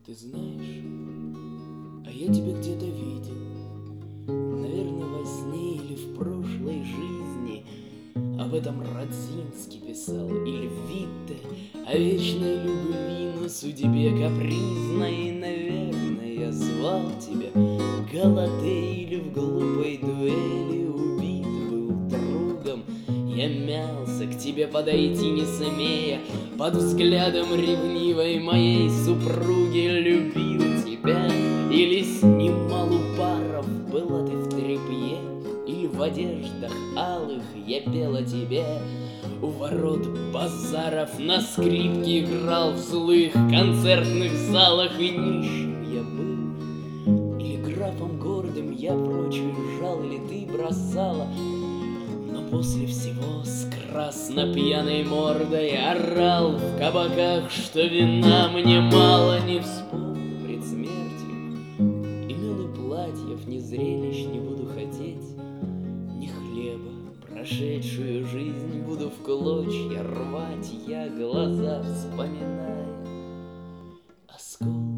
Ты знаешь, а я тебя где-то видел, наверное, во сне или в прошлой жизни. Об этом Радзинский писал, или Витте, о вечной любви, но судьбе капризной. Наверное, я звал тебя Галатеей, или в глупой дуэли убит был другом. Я мялся к тебе подойти, не смея, под взглядом ревнивой моей супруги. Любил тебя или снимал у паров, была ты в тряпье или в одеждах алых. Я пел о тебе у ворот базаров, на скрипке играл в злых концертных залах. И нищим я был, или графом гордым я прочь уезжал, или ты бросала. Но после всего с красно-пьяной мордой орал в кабаках, что вина мне мало. Не вспомню пред смертью имен и платьев, ни зрелищ не буду хотеть, ни хлеба. Прошедшую жизнь буду в клочья рвать я, глаза вспоминая. Осколки